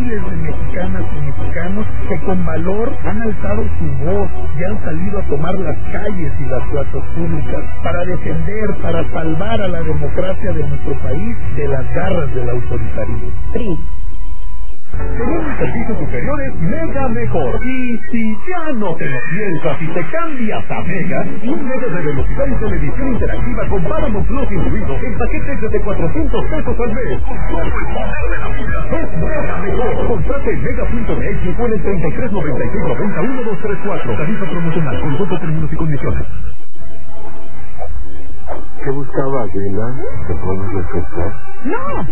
miles de mexicanas y mexicanos que con valor han alzado su voz y han salido a tomar las calles y las plazas públicas para defender, para salvar a la democracia de nuestro país de las garras del autoritarismo. PRI. Tenemos servicios superiores Mega Mejor. Y si ya no te lo piensas y te cambias a Mega, 100 megas de velocidad y televisión interactiva con Paramount Plus incluido en paquetes desde 400 pesos al mes. Con todo el poder de la vida. Es Mega Mejor. Contrate en mega.mx o en el 3396901234. Tarifa promocional. Consulta términos y condiciones. ¿Qué buscaba Adela? ¿Te puedes refrescar? No.